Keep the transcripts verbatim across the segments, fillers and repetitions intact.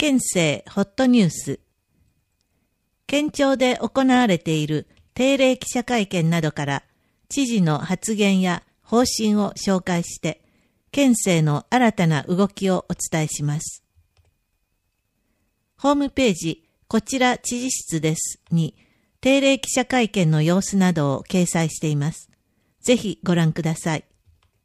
県政ホットニュース。県庁で行われている定例記者会見などから知事の発言や方針を紹介して県政の新たな動きをお伝えします。ホームページこちら知事室ですに定例記者会見の様子などを掲載しています。ぜひご覧ください。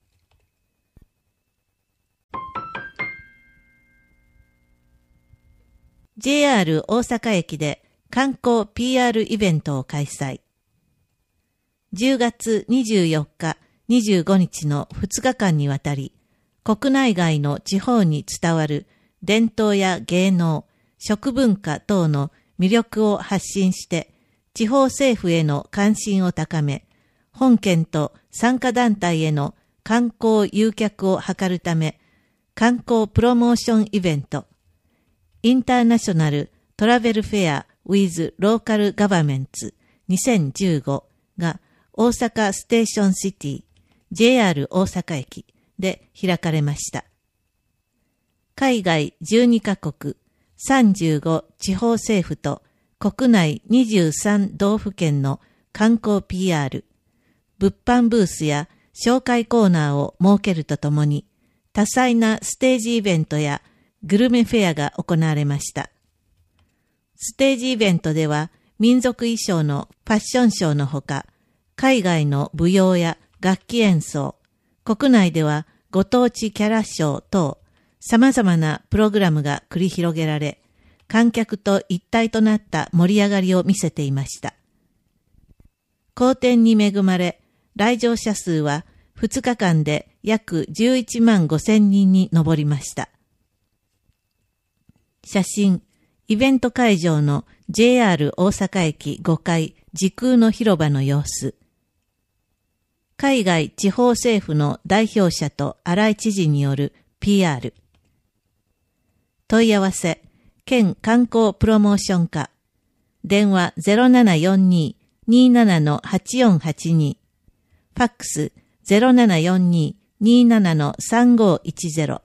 ジェイアール 大阪駅で観光 ピーアール イベントを開催。じゅうがつにじゅうよっか、にじゅうごにちのふつかかんにわたり、国内外の地方に伝わる伝統や芸能、食文化等の魅力を発信して、地方政府への関心を高め、本県と参加団体への観光誘客を図るため、観光プロモーションイベント、インターナショナルトラベルフェア with ローカルガバメンツにせんじゅうごが大阪ステーションシティ ジェイアール 大阪駅で開かれました。海外じゅうにかこく、さんじゅうご地方政府と国内にじゅうさんどうふけんの観光 ピーアール、物販ブースや紹介コーナーを設けるとともに、多彩なステージイベントやグルメフェアが行われました。ステージイベントでは民族衣装のファッションショーのほか、海外の舞踊や楽器演奏、国内ではご当地キャラショー等、様々なプログラムが繰り広げられ、観客と一体となった盛り上がりを見せていました。好天に恵まれ、来場者数はふつかかんで約じゅういちまんごせんにんに上りました。写真、イベント会場の ジェイアール 大阪駅ごかい時空の広場の様子。海外地方政府の代表者と荒井知事による ピーアール。問い合わせ、県観光プロモーション課。電話 ゼロななよんに にーなな はちよんはちに。ファックス ゼロななよんに にーなな さんごいちゼロ。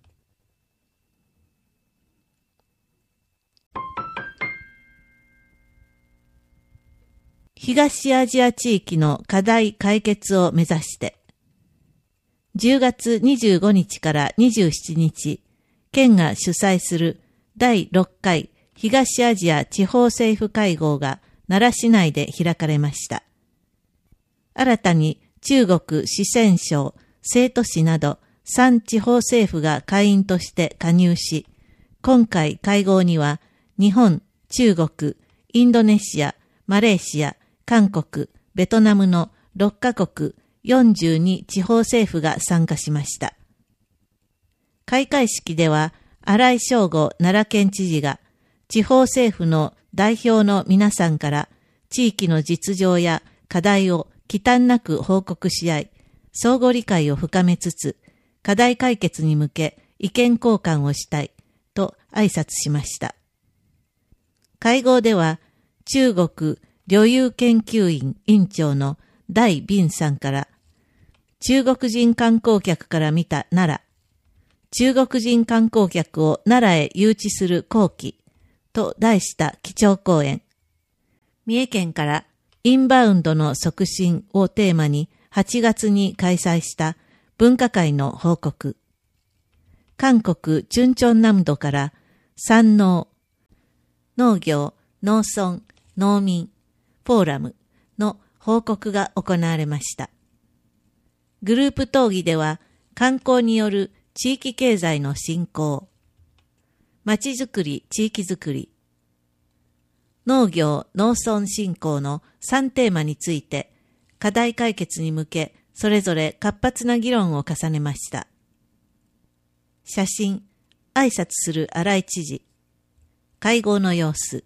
東アジア地域の課題解決を目指して、じゅうがつにじゅうごにちからにじゅうしちにち、県が主催するだいろっかい東アジア地方政府会合が奈良市内で開かれました。新たに中国四川省、成都市などさん地方政府が会員として加入し、今回会合には日本、中国、インドネシア、マレーシア、韓国、ベトナムのろっかこくよんじゅうに地方政府が参加しました。開会式では荒井正吾奈良県知事が地方政府の代表の皆さんから地域の実情や課題を忌憚なく報告し合い、相互理解を深めつつ課題解決に向け意見交換をしたいと挨拶しました。会合では中国旅遊研究院院長の戴斌さんから中国人観光客から見た奈良、中国人観光客を奈良へ誘致する後期と題した基調講演。三重県からインバウンドの促進をテーマにはちがつに開催した分科会の報告。韓国チュンチョンナムドから産農、農業、農村、農民、フォーラムの報告が行われました。グループ討議では観光による地域経済の振興、まちづくり地域づくり、農業農村振興のさんテーマについて課題解決に向けそれぞれ活発な議論を重ねました。写真、挨拶する荒井知事、会合の様子。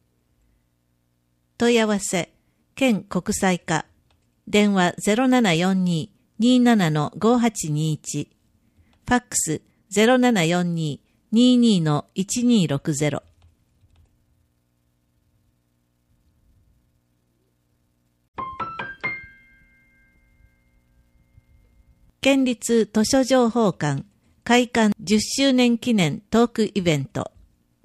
問い合わせ、県国際課、電話 ゼロななよんに にーなな ごはちにいち、ファックス ゼロななよんに にーにー いちにーろくゼロ。県立図書情報館開館じゅっしゅうねん記念トークイベント。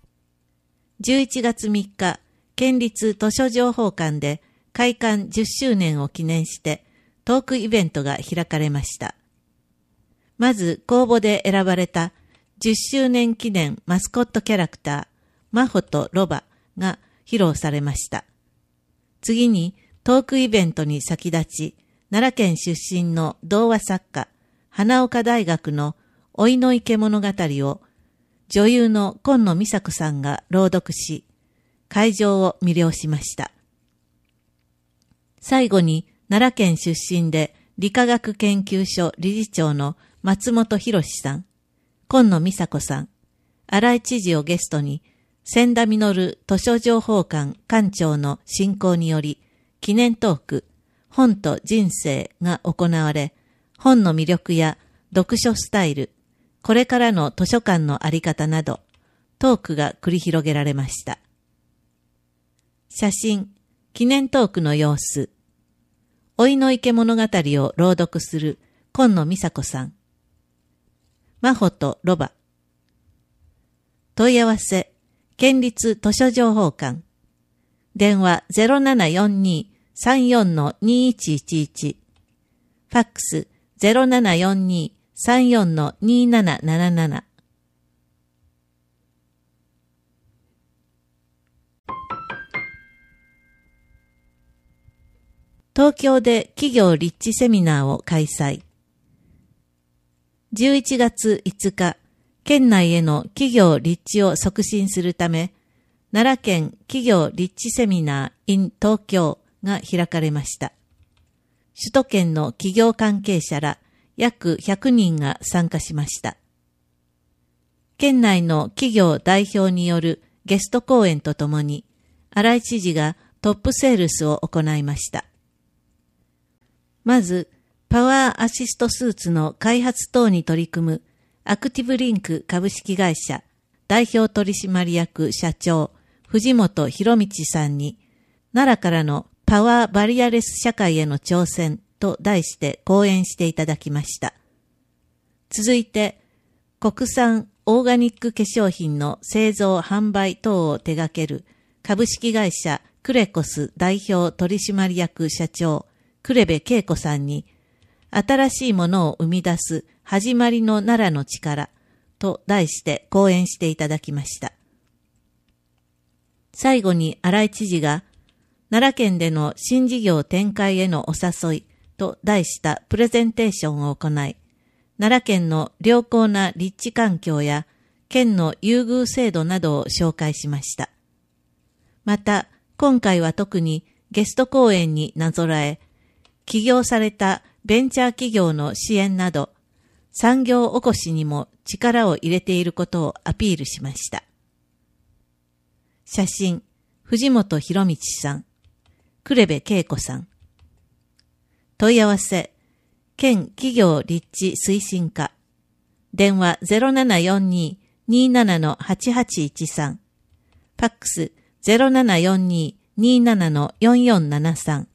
じゅういちがつみっか、県立図書情報館で開館じゅっしゅうねんを記念してトークイベントが開かれました。まず公募で選ばれたじゅっしゅうねん記念マスコットキャラクター、マホとロバが披露されました。次にトークイベントに先立ち、奈良県出身の童話作家、花岡大学のおいの池物語を女優の今野美佐子さんが朗読し、会場を魅了しました。最後に奈良県出身で理化学研究所理事長の松本博さん、今野美佐子さん、荒井知事をゲストに、千田実図書情報館館長の進行により、記念トーク、本と人生が行われ、本の魅力や読書スタイル、これからの図書館のあり方など、トークが繰り広げられました。写真、記念トークの様子、おいの池物語を朗読する今野美佐子さん、マホとロバ、問い合わせ、県立図書情報館、電話 ゼロななよんに さんよん にいちいちいち、ファックス ゼロななよんに さんよん になななななな。東京で企業立地セミナーを開催。じゅういちがついつか、県内への企業立地を促進するため、奈良県企業立地セミナー in 東京が開かれました。首都圏の企業関係者ら約ひゃくにんが参加しました。県内の企業代表によるゲスト講演とともに、荒井知事がトップセールスを行いました。まず、パワーアシストスーツの開発等に取り組むアクティブリンク株式会社代表取締役社長藤本博道さんに、奈良からのパワーバリアレス社会への挑戦と題して講演していただきました。続いて、国産オーガニック化粧品の製造販売等を手掛ける株式会社クレコス代表取締役社長呉部恵子さんに、新しいものを生み出す始まりの奈良の力と題して講演していただきました。最後に荒井知事が、奈良県での新事業展開へのお誘いと題したプレゼンテーションを行い、奈良県の良好な立地環境や県の優遇制度などを紹介しました。また、今回は特にゲスト講演になぞらえ、起業されたベンチャー企業の支援など、産業おこしにも力を入れていることをアピールしました。写真、藤本博道さん、呉部恵子さん。問い合わせ、県企業立地推進課、電話 ゼロななよんに になな はちはちいちさん、ファックス ゼロななよんに になな よんよんななさん。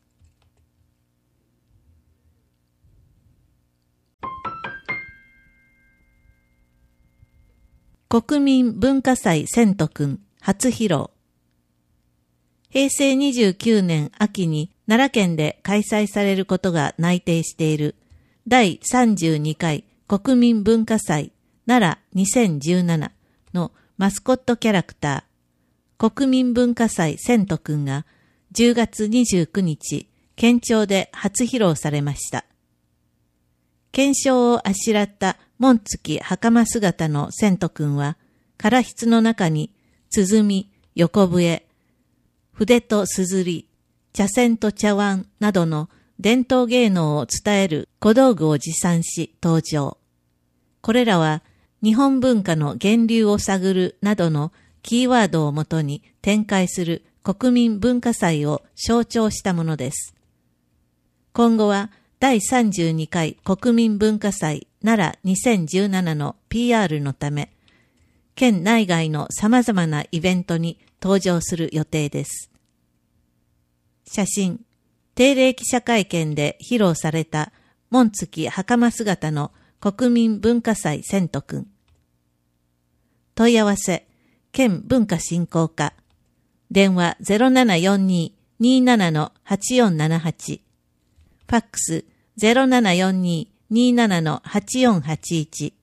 国民文化祭千とくん初披露。平成にじゅうきゅうねん秋に奈良県で開催されることが内定しているだいさんじゅうにかい国民文化祭奈良にせんじゅうななのマスコットキャラクター国民文化祭千とくんがじゅうがつにじゅうくにち県庁で初披露されました。県章をあしらった紋付き袴姿の千とくんは、唐筆の中に、鼓、横笛、筆とすずり、茶筅と茶碗などの伝統芸能を伝える小道具を持参し登場。これらは、日本文化の源流を探るなどのキーワードをもとに展開する国民文化祭を象徴したものです。今後は、だいさんじゅうにかい国民文化祭奈良にせんじゅうななの ピーアール のため、県内外の様々なイベントに登場する予定です。写真、定例記者会見で披露された紋付き袴姿の国民文化祭千とくん。問い合わせ、 県文化振興課。電話 ゼロななよんに にーなな はちよんななはち。ファックス ゼロななよんに にーなな はちよんはちいち。